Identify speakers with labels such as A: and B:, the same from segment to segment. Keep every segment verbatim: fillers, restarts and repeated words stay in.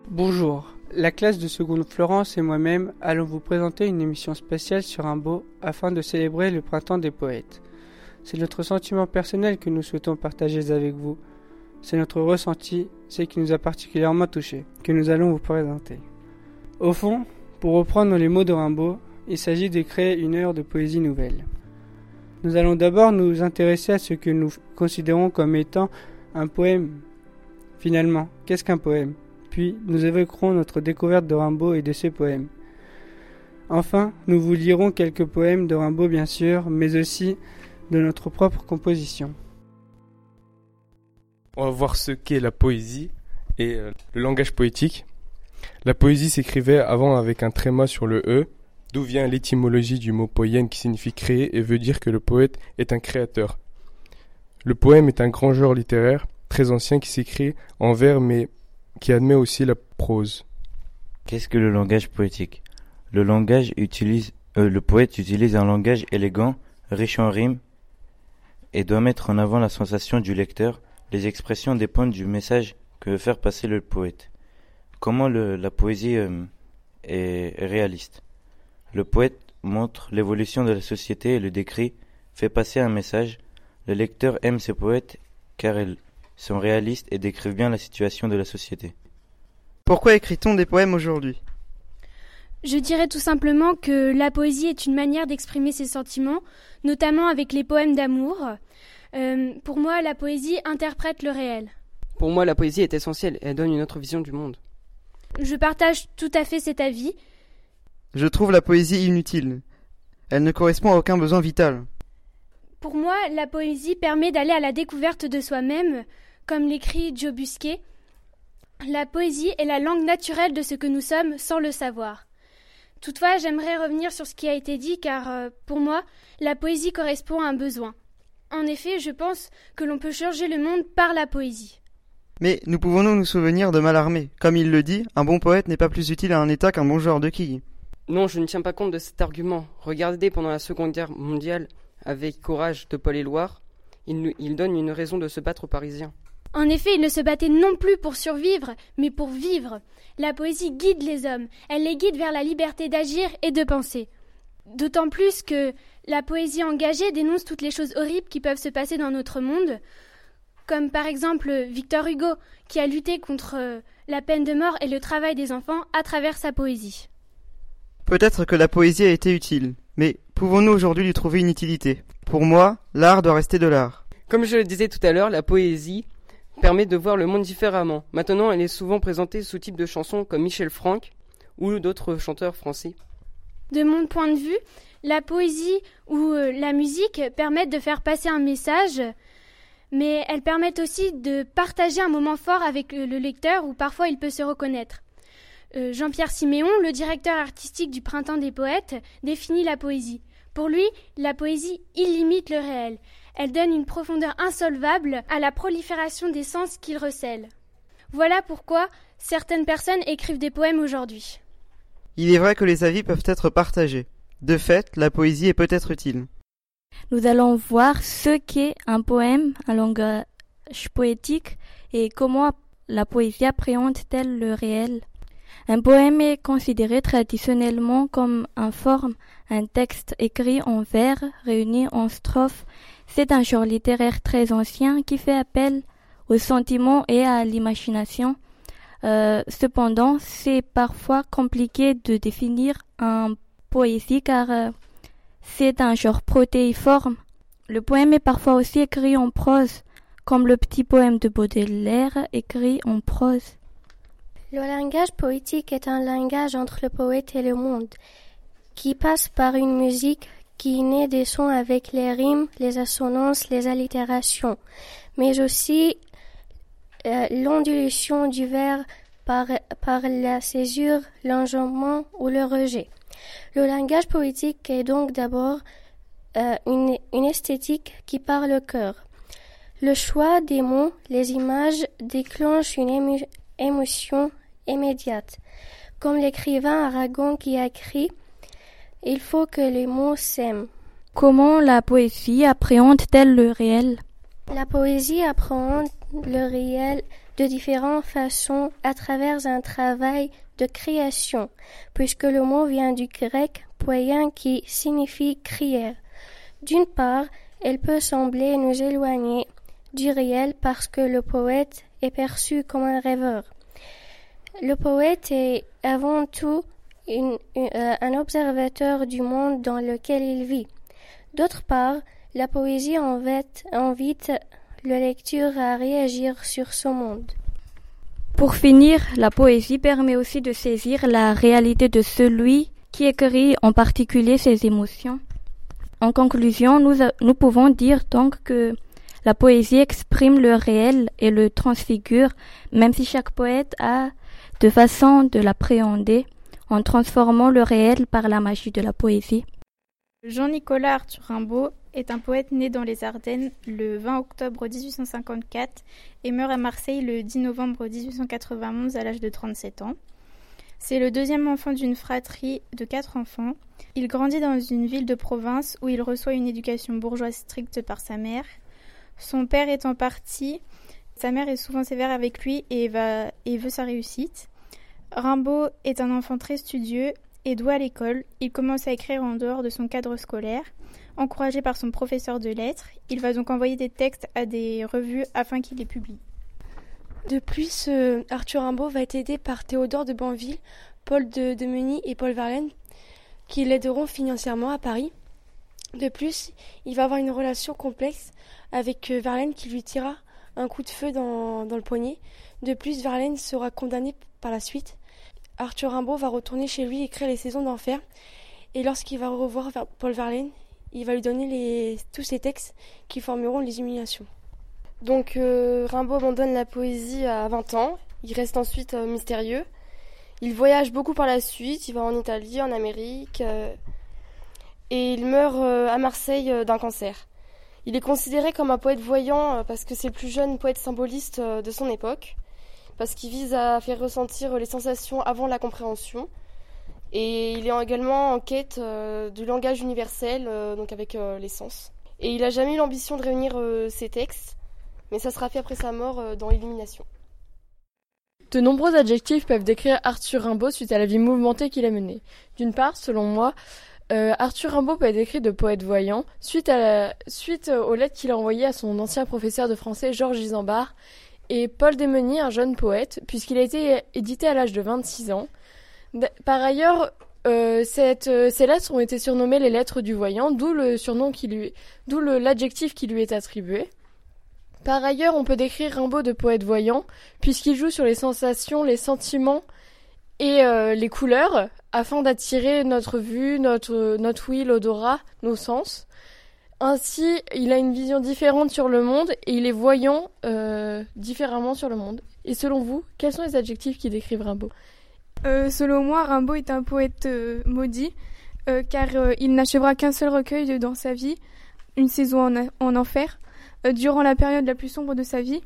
A: Bonjour, la classe de seconde Florence et moi-même allons vous présenter une émission spéciale sur Rimbaud afin de célébrer le printemps des poètes. C'est notre sentiment personnel que nous souhaitons partager avec vous. C'est notre ressenti, ce qui nous a particulièrement touchés, que nous allons vous présenter. Au fond, pour reprendre les mots de Rimbaud, il s'agit de créer une heure de poésie nouvelle. Nous allons d'abord nous intéresser à ce que nous considérons comme étant un poème. Finalement, qu'est-ce qu'un poème ? Puis, nous évoquerons notre découverte de Rimbaud et de ses poèmes. Enfin, nous vous lirons quelques poèmes de Rimbaud bien sûr, mais aussi de notre propre composition.
B: On va voir ce qu'est la poésie et euh, le langage poétique. La poésie s'écrivait avant avec un tréma sur le « e », d'où vient l'étymologie du mot poién qui signifie créer et veut dire que le poète est un créateur. Le poème est un grand genre littéraire, très ancien qui s'écrit en vers mais qui admet aussi la prose.
C: Qu'est-ce que le langage poétique ? Le langage utilise, euh, le poète utilise un langage élégant, riche en rimes, et doit mettre en avant la sensation du lecteur. Les expressions dépendent du message que veut faire passer le poète. Comment le, la poésie euh, est réaliste ? Le poète montre l'évolution de la société et le décrit, fait passer un message. Le lecteur aime ces poètes car ils sont réalistes et décrivent bien la situation de la société.
D: Pourquoi écrit-on des poèmes aujourd'hui ?
E: Je dirais tout simplement que la poésie est une manière d'exprimer ses sentiments, notamment avec les poèmes d'amour. Euh, pour moi, la poésie interprète le réel.
F: Pour moi, la poésie est essentielle et elle donne une autre vision du monde.
E: Je partage tout à fait cet avis.
D: Je trouve la poésie inutile. Elle ne correspond à aucun besoin vital.
E: Pour moi, la poésie permet d'aller à la découverte de soi-même, comme l'écrit Joe Busquet. La poésie est la langue naturelle de ce que nous sommes sans le savoir. Toutefois, j'aimerais revenir sur ce qui a été dit car, euh, pour moi, la poésie correspond à un besoin. En effet, je pense que l'on peut changer le monde par la poésie.
D: Mais nous pouvons-nous nous souvenir de Mallarmé ? Comme il le dit, un bon poète n'est pas plus utile à un État qu'un bon joueur de quilles.
F: Non, je ne tiens pas compte de cet argument. Regardez pendant la Seconde Guerre mondiale, avec Courage de Paul Éluard, il, il donne une raison de se battre aux Parisiens.
E: En effet, il ne se battait non plus pour survivre, mais pour vivre. La poésie guide les hommes, elle les guide vers la liberté d'agir et de penser. D'autant plus que la poésie engagée dénonce toutes les choses horribles qui peuvent se passer dans notre monde, comme par exemple Victor Hugo, qui a lutté contre euh, la peine de mort et le travail des enfants à travers sa poésie.
D: Peut-être que la poésie a été utile, mais pouvons-nous aujourd'hui lui trouver une utilité ? Pour moi, l'art doit rester de l'art.
F: Comme je le disais tout à l'heure, la poésie permet de voir le monde différemment. Maintenant, elle est souvent présentée sous type de chansons comme Michel Franck ou d'autres chanteurs français.
E: De mon point de vue, la poésie ou euh, la musique permettent de faire passer un message, mais elles permettent aussi de partager un moment fort avec euh, le lecteur où parfois il peut se reconnaître. Euh, Jean-Pierre Siméon, le directeur artistique du Printemps des Poètes, définit la poésie. Pour lui, la poésie illimite le réel. Elle donne une profondeur insolvable à la prolifération des sens qu'il recèle. Voilà pourquoi certaines personnes écrivent des poèmes aujourd'hui.
D: Il est vrai que les avis peuvent être partagés. De fait, la poésie est peut-être utile.
G: Nous allons voir ce qu'est un poème, un langage poétique et comment la poésie appréhende-t-elle le réel. Un poème est considéré traditionnellement comme une forme, un texte écrit en vers, réuni en strophes. C'est un genre littéraire très ancien qui fait appel aux sentiments et à l'imagination. Euh, cependant, c'est parfois compliqué de définir un poésie car euh, c'est un genre protéiforme. Le poème est parfois aussi écrit en prose, comme le petit poème de Baudelaire écrit en prose.
H: Le langage poétique est un langage entre le poète et le monde, qui passe par une musique qui naît des sons avec les rimes, les assonances, les allitérations, mais aussi euh, l'ondulation du vers par, par la césure, l'enjambement ou le rejet. Le langage poétique est donc d'abord euh, une, une esthétique qui parle au cœur. Le choix des mots, les images déclenche une ému- émotion immédiate. Comme l'écrivain Aragon qui a écrit « Il faut que les mots s'aiment ».
G: Comment la poésie appréhende-t-elle le réel ?
H: La poésie appréhende le réel de différentes façons à travers un travail de création, puisque le mot vient du grec poiein qui signifie crier. D'une part, elle peut sembler nous éloigner du réel parce que le poète est perçu comme un rêveur. Le poète est avant tout une, une, euh, un observateur du monde dans lequel il vit. D'autre part, la poésie invite, invite le lecteur à réagir sur ce monde.
G: Pour finir, la poésie permet aussi de saisir la réalité de celui qui écrit, en particulier ses émotions. En conclusion, nous, a, nous pouvons dire donc que la poésie exprime le réel et le transfigure, même si chaque poète a de façon de l'appréhender en transformant le réel par la magie de la poésie.
I: Jean-Nicolas Arthur Rimbaud est un poète né dans les Ardennes le vingt octobre dix-huit cent cinquante-quatre et meurt à Marseille le dix novembre dix-huit cent quatre-vingt-onze à l'âge de trente-sept ans. C'est le deuxième enfant d'une fratrie de quatre enfants. Il grandit dans une ville de province où il reçoit une éducation bourgeoise stricte par sa mère. Son père étant parti, sa mère est souvent sévère avec lui et, va, et veut sa réussite. Rimbaud est un enfant très studieux et doué à l'école. Il commence à écrire en dehors de son cadre scolaire. Encouragé par son professeur de lettres, il va donc envoyer des textes à des revues afin qu'il les publie.
J: De plus, euh, Arthur Rimbaud va être aidé par Théodore de Banville, Paul de Demeny et Paul Verlaine, qui l'aideront financièrement à Paris. De plus, il va avoir une relation complexe avec euh, Verlaine qui lui tirera un coup de feu dans, dans le poignet. De plus, Verlaine sera condamné par la suite. Arthur Rimbaud va retourner chez lui écrire les Saisons d'enfer. Et lorsqu'il va revoir Paul Verlaine, il va lui donner les, tous ces textes qui formeront les Humiliations.
K: Donc euh, Rimbaud abandonne la poésie à vingt ans. Il reste ensuite euh, mystérieux. Il voyage beaucoup par la suite. Il va en Italie, en Amérique. Euh, et il meurt euh, à Marseille euh, d'un cancer. Il est considéré comme un poète voyant euh, parce que c'est le plus jeune poète symboliste euh, de son époque. Parce qu'il vise à faire ressentir les sensations avant la compréhension. Et il est également en quête euh, du langage universel, euh, donc avec euh, les sens. Et il n'a jamais eu l'ambition de réunir euh, ses textes, mais ça sera fait après sa mort euh, dans Illumination.
L: De nombreux adjectifs peuvent décrire Arthur Rimbaud suite à la vie mouvementée qu'il a menée. D'une part, selon moi, euh, Arthur Rimbaud peut être décrit de poète voyant suite, à la, suite aux lettres qu'il a envoyées à son ancien professeur de français Georges Isambard et Paul Demeny, un jeune poète, puisqu'il a été édité à l'âge de vingt-six ans. Par ailleurs, euh, cette, euh, ces lettres ont été surnommées les lettres du voyant, d'où le surnom qui lui, d'où le, l'adjectif qui lui est attribué. Par ailleurs, on peut décrire Rimbaud de poète voyant, puisqu'il joue sur les sensations, les sentiments et euh, les couleurs, afin d'attirer notre vue, notre, notre ouïe, l'odorat, nos sens. Ainsi, il a une vision différente sur le monde et il est voyant euh, différemment sur le monde. Et selon vous, quels sont les adjectifs qui décrivent Rimbaud ?
I: Euh, selon moi, Rimbaud est un poète euh, maudit, euh, car euh, il n'achèvera qu'un seul recueil de, dans sa vie, une saison en, a, en enfer, euh, durant la période la plus sombre de sa vie.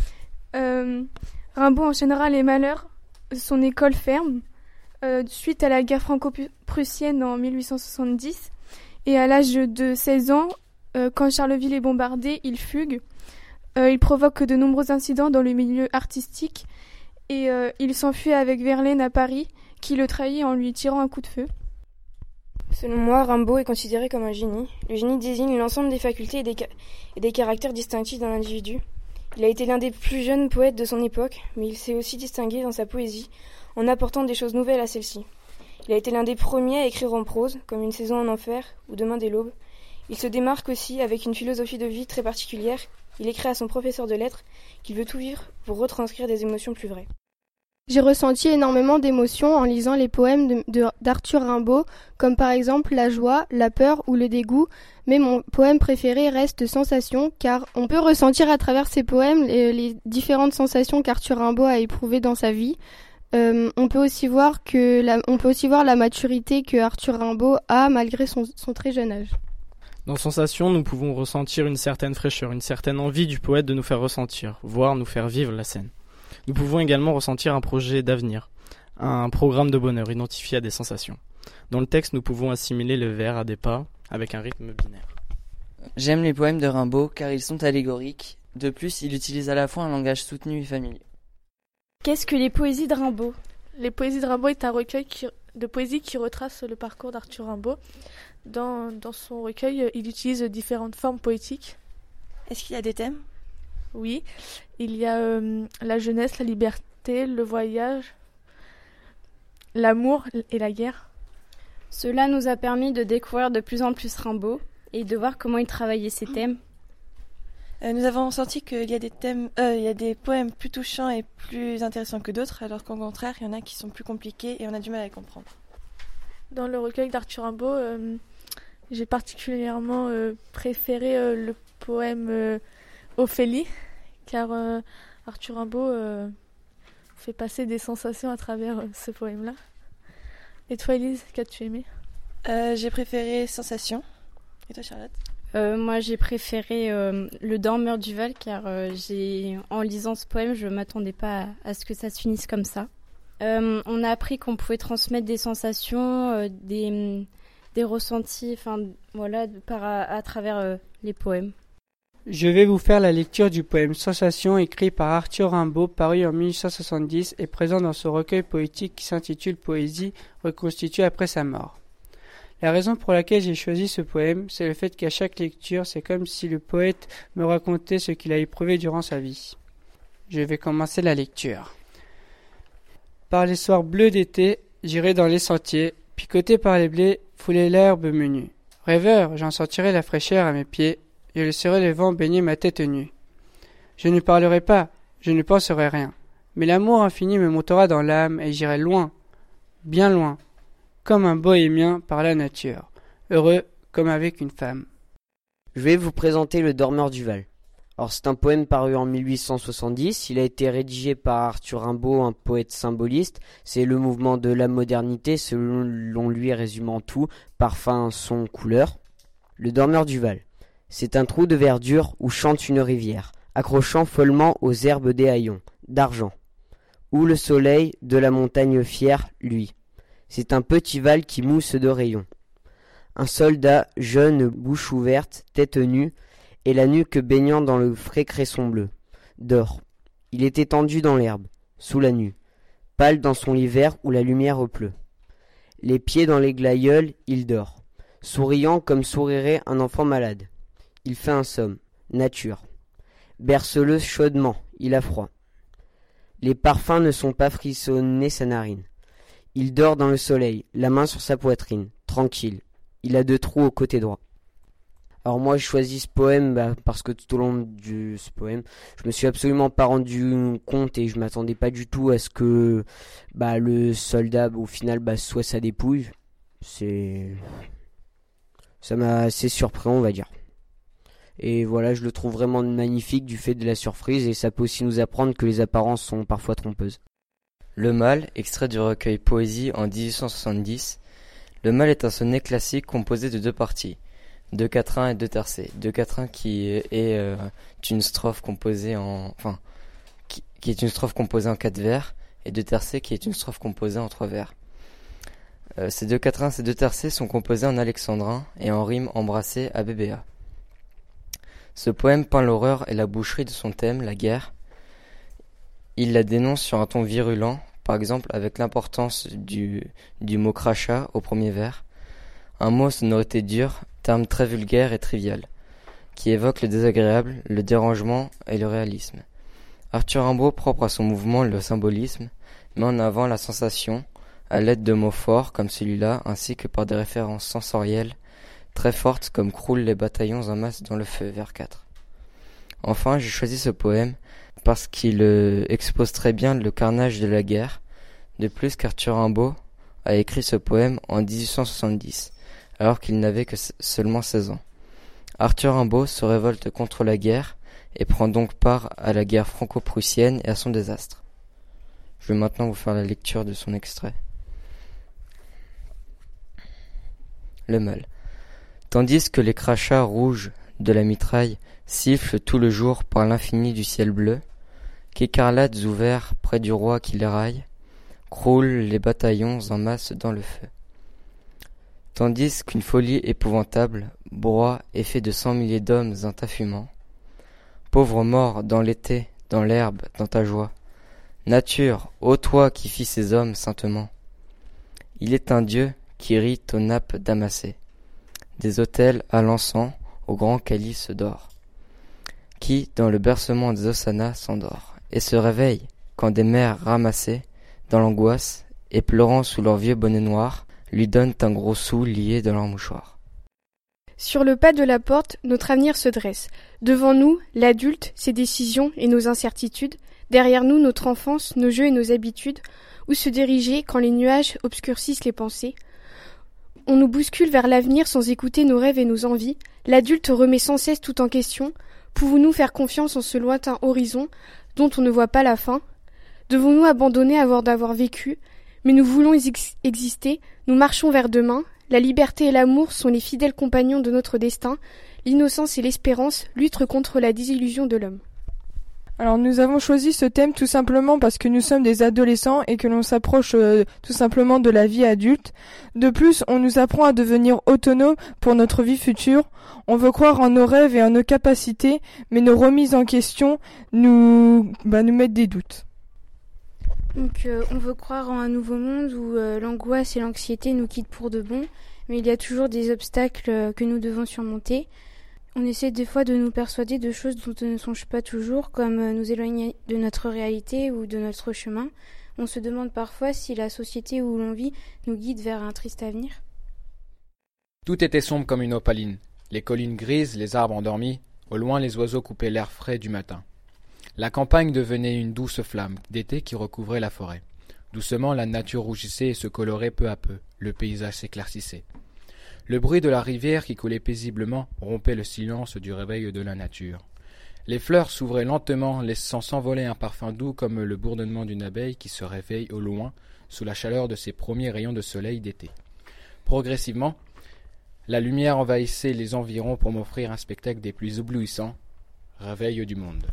I: Euh, Rimbaud enchaînera les malheurs, son école ferme, euh, suite à la guerre franco-prussienne en mille huit cent soixante-dix, et à l'âge de seize ans, euh, quand Charleville est bombardé, il fugue. Euh, il provoque de nombreux incidents dans le milieu artistique, et euh, il s'enfuit avec Verlaine à Paris, qui le trahit en lui tirant un coup de feu.
J: Selon moi, Rimbaud est considéré comme un génie. Le génie désigne l'ensemble des facultés et des, ca- et des caractères distinctifs d'un individu. Il a été l'un des plus jeunes poètes de son époque, mais il s'est aussi distingué dans sa poésie, en apportant des choses nouvelles à celle-ci. Il a été l'un des premiers à écrire en prose, comme Une saison en enfer ou Demain dès l'aube. Il se démarque aussi avec une philosophie de vie très particulière. Il écrit à son professeur de lettres qu'il veut tout vivre pour retranscrire des émotions plus vraies.
K: J'ai ressenti énormément d'émotions en lisant les poèmes de, de, d'Arthur Rimbaud, comme par exemple la joie, la peur ou le dégoût, mais mon poème préféré reste Sensation, car on peut ressentir à travers ces poèmes les, les différentes sensations qu'Arthur Rimbaud a éprouvées dans sa vie. Euh, on peut aussi voir que la, on peut aussi voir la maturité que Arthur Rimbaud a malgré son, son très jeune âge.
M: Dans Sensation, nous pouvons ressentir une certaine fraîcheur, une certaine envie du poète de nous faire ressentir, voire nous faire vivre la scène. Nous pouvons également ressentir un projet d'avenir, un programme de bonheur identifié à des sensations. Dans le texte, nous pouvons assimiler le vers à des pas avec un rythme binaire.
F: J'aime les poèmes de Rimbaud car ils sont allégoriques. De plus, il utilise à la fois un langage soutenu et familier.
I: Qu'est-ce que les poésies de Rimbaud?
N: Les poésies de Rimbaud est un recueil qui, de poésie qui retrace le parcours d'Arthur Rimbaud. Dans, dans son recueil, il utilise différentes formes poétiques.
J: Est-ce qu'il y a des thèmes?
N: Oui, il y a euh, la jeunesse, la liberté, le voyage, l'amour et la guerre.
O: Cela nous a permis de découvrir de plus en plus Rimbaud et de voir comment il travaillait ses thèmes.
J: Euh, nous avons senti qu'il y a des thèmes, euh, il y a des poèmes plus touchants et plus intéressants que d'autres, alors qu'au contraire, il y en a qui sont plus compliqués et on a du mal à les comprendre.
N: Dans le recueil d'Arthur Rimbaud, euh, j'ai particulièrement euh, préféré euh, le poème euh, Ophélie, car euh, Arthur Rimbaud euh, fait passer des sensations à travers euh, ce poème-là. Et toi, Elise, qu'as-tu aimé?
J: euh, J'ai préféré Sensation. Et toi, Charlotte?
O: euh, Moi, j'ai préféré euh, Le Dormeur du Val, car euh, j'ai, en lisant ce poème, je ne m'attendais pas à, à ce que ça se finisse comme ça. Euh, on a appris qu'on pouvait transmettre des sensations, euh, des, des ressentis, enfin voilà, par à, à travers euh, les poèmes.
A: Je vais vous faire la lecture du poème Sensation écrit par Arthur Rimbaud, paru en mille huit cent soixante-dix et présent dans son recueil poétique qui s'intitule Poésie reconstituée après sa mort. La raison pour laquelle j'ai choisi ce poème, c'est le fait qu'à chaque lecture, c'est comme si le poète me racontait ce qu'il a éprouvé durant sa vie. Je vais commencer la lecture. Par les soirs bleus d'été, j'irai dans les sentiers, picoté par les blés, fouler l'herbe menue. Rêveur, j'en sentirai la fraîcheur à mes pieds, je laisserai le vent baigner ma tête nue. Je ne parlerai pas, je ne penserai rien, mais l'amour infini me montera dans l'âme et j'irai loin, bien loin, comme un bohémien par la nature, heureux comme avec une femme.
P: Je vais vous présenter Le Dormeur du Val. Alors c'est un poème paru en mille huit cent soixante-dix, il a été rédigé par Arthur Rimbaud, un poète symboliste. C'est le mouvement de la modernité, selon lui résumant tout, parfum, son, couleur. Le Dormeur du Val. C'est un trou de verdure où chante une rivière, accrochant follement aux herbes des haillons, d'argent. Où le soleil de la montagne fière, lui. C'est un petit val qui mousse de rayons. Un soldat, jeune, bouche ouverte, tête nue, et la nuque baignant dans le frais cresson bleu, dort. Il est étendu dans l'herbe, sous la nue, pâle dans son hiver où la lumière pleut. Les pieds dans les glaïeuls, il dort, souriant comme sourirait un enfant malade. Il fait un somme, nature. Berce-le chaudement, il a froid. Les parfums ne sont pas frissonnés sa narine. Il dort dans le soleil, la main sur sa poitrine, tranquille. Il a deux trous au côté droit. Alors moi je choisis ce poème bah, parce que tout au long de ce poème, je me suis absolument pas rendu compte et je m'attendais pas du tout à ce que bah, le soldat au final bah, soit sa dépouille. C'est... Ça m'a assez surpris on va dire. Et voilà, je le trouve vraiment magnifique du fait de la surprise et ça peut aussi nous apprendre que les apparences sont parfois trompeuses.
Q: Le Mal, extrait du recueil Poésie en dix-huit cent soixante-dix. Le Mal est un sonnet classique composé de deux parties, deux quatrains et deux tercets. Deux quatrains qui est euh, une strophe composée en, enfin, qui, qui est une strophe composée en quatre vers, et deux tercets qui est une strophe composée en trois vers. Euh, ces deux quatrains, ces deux tercets sont composés en alexandrin et en rime embrassée à B B A. Ce poème peint l'horreur et la boucherie de son thème, la guerre. Il la dénonce sur un ton virulent, par exemple avec l'importance du, du mot crachat au premier vers. Un mot à sonorité dure, terme très vulgaire et trivial, qui évoque le désagréable, le dérangement et le réalisme. Arthur Rimbaud, propre à son mouvement le symbolisme, met en avant la sensation, à l'aide de mots forts comme celui-là, ainsi que par des références sensorielles très fortes comme croulent les bataillons en masse dans le feu, vers quatre. Enfin, j'ai choisi ce poème parce qu'il euh, expose très bien le carnage de la guerre. De plus qu'Arthur Rimbaud a écrit ce poème en dix-huit cent soixante-dix, alors qu'il n'avait que seulement seize ans. Arthur Rimbaud se révolte contre la guerre et prend donc part à la guerre franco-prussienne et à son désastre. Je vais maintenant vous faire la lecture de son extrait. Le Mal. Tandis que les crachats rouges de la mitraille sifflent tout le jour par l'infini du ciel bleu, qu'écarlates ouverts près du roi qui les raille, croulent les bataillons en masse dans le feu. Tandis qu'une folie épouvantable broie et fait de cent milliers d'hommes un tas fumant, pauvres morts dans l'été, dans l'herbe, dans ta joie, Nature, ô toi qui fis ces hommes saintement. Il est un Dieu qui rit aux nappes damassées, des autels à l'encens, au grand calice d'or, qui, dans le bercement des hosannas, s'endort, et se réveille, quand des mères ramassées, dans l'angoisse, et pleurant sous leur vieux bonnet noir, lui donnent un gros sou lié dans leur mouchoir.
R: Sur le pas de la porte, notre avenir se dresse. Devant nous, l'adulte, ses décisions et nos incertitudes. Derrière nous, notre enfance, nos jeux et nos habitudes. Où se diriger quand les nuages obscurcissent les pensées? On nous bouscule vers l'avenir sans écouter nos rêves et nos envies. L'adulte remet sans cesse tout en question. Pouvons-nous faire confiance en ce lointain horizon dont on ne voit pas la fin? Devons-nous abandonner avant d'avoir vécu? Mais nous voulons ex- exister, nous marchons vers demain. La liberté et l'amour sont les fidèles compagnons de notre destin. L'innocence et l'espérance luttent contre la désillusion de l'homme.
S: Alors nous avons choisi ce thème tout simplement parce que nous sommes des adolescents et que l'on s'approche euh, tout simplement de la vie adulte. De plus, on nous apprend à devenir autonomes pour notre vie future. On veut croire en nos rêves et en nos capacités, mais nos remises en question nous, bah, nous mettent des doutes.
E: Donc euh, on veut croire en un nouveau monde où euh, l'angoisse et l'anxiété nous quittent pour de bon, mais il y a toujours des obstacles euh, que nous devons surmonter. On essaie des fois de nous persuader de choses dont on ne songe pas toujours, comme euh, nous éloigner de notre réalité ou de notre chemin. On se demande parfois si la société où l'on vit nous guide vers un triste avenir.
T: Tout était sombre comme une opaline. Les collines grises, les arbres endormis, au loin les oiseaux coupaient l'air frais du matin. La campagne devenait une douce flamme d'été qui recouvrait la forêt. Doucement, la nature rougissait et se colorait peu à peu. Le paysage s'éclaircissait. Le bruit de la rivière qui coulait paisiblement rompait le silence du réveil de la nature. Les fleurs s'ouvraient lentement, laissant s'envoler un parfum doux comme le bourdonnement d'une abeille qui se réveille au loin sous la chaleur de ses premiers rayons de soleil d'été. Progressivement, la lumière envahissait les environs pour m'offrir un spectacle des plus éblouissants, réveil du monde.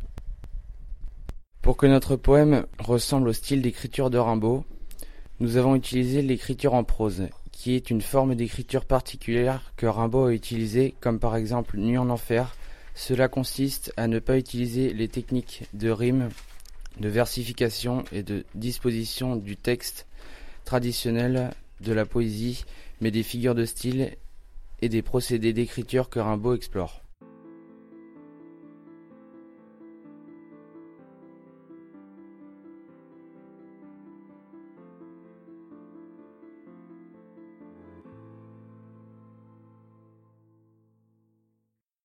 U: Pour que notre poème ressemble au style d'écriture de Rimbaud, nous avons utilisé l'écriture en prose, qui est une forme d'écriture particulière que Rimbaud a utilisée, comme par exemple Nuit en enfer. Cela consiste à ne pas utiliser les techniques de rime, de versification et de disposition du texte traditionnel de la poésie, mais des figures de style et des procédés d'écriture que Rimbaud explore.